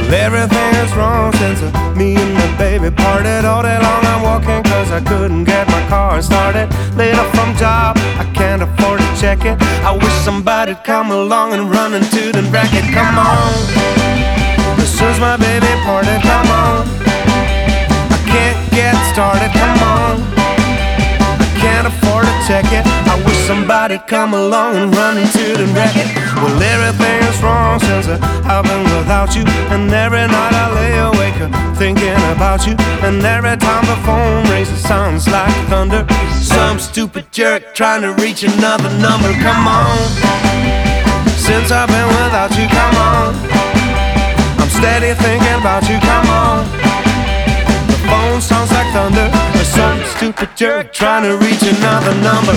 Everything is wrong since me and my baby parted. All day long I'm walking cause I couldn't get my car started. Laid off from job, I can't afford to check it. I wish somebody'd come along and run into the bracket. Come on, since my baby parted, come on. I can't get started, come on. I can't afford to check it. I wish somebody'd come along and run into the bracket. Well, everything is wrong since I've been without you. And every night I lay awake thinking about you. And every time the phone rings it sounds like thunder. Some stupid jerk trying to reach another number. Come on, since I've been without you, come on. I'm steady thinking about you, come on. The phone sounds like thunder. There's some stupid jerk trying to reach another number.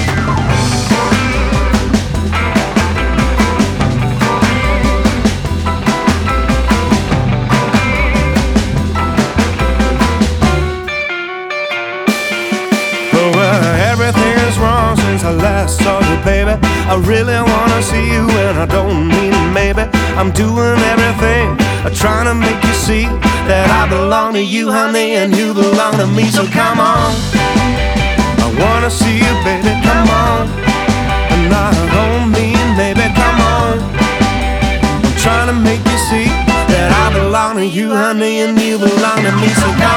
Everything is wrong since I last saw you, baby. I really wanna see you and I don't mean maybe. I'm doing everything, trying to make you see that I belong to you, honey, and you belong to me. So come on, I wanna see you, baby, come on. And I don't mean maybe, come on. I'm trying to make you see that I belong to you, honey, and you belong to me. So come